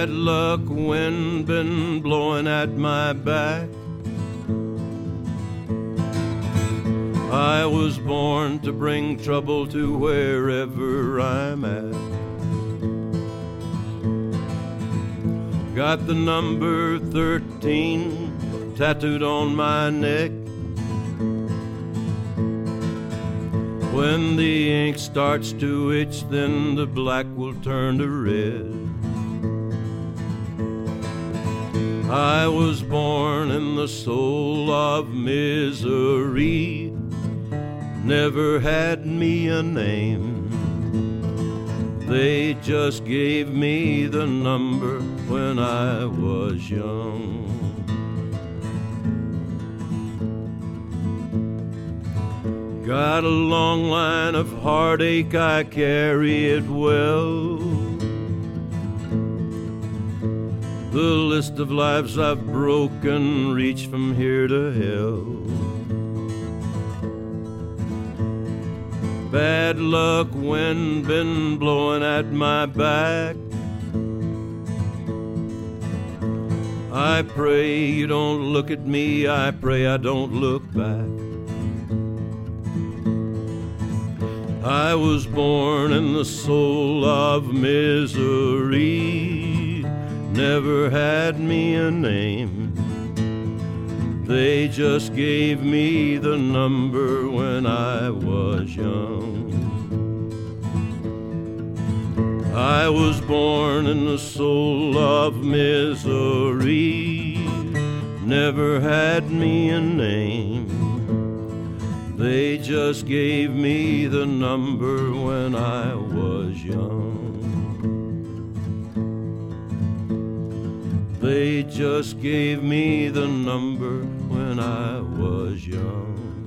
Bad luck, wind been blowing at my back. I was born to bring trouble to wherever I'm at. Got the number 13 tattooed on my neck. When the ink starts to itch, then the black will turn to red. I was born in the soul of misery, never had me a name. They just gave me the number when I was young. Got a long line of heartache, I carry it well. The list of lives I've broken reach from here to hell. Bad luck, wind been blowing at my back. I pray you don't look at me, I pray I don't look back. I was born in the soul of misery, never had me a name. They just gave me the number when I was young. I was born in the soul of misery, never had me a name. They just gave me the number when I was young. They just gave me the number when I was young.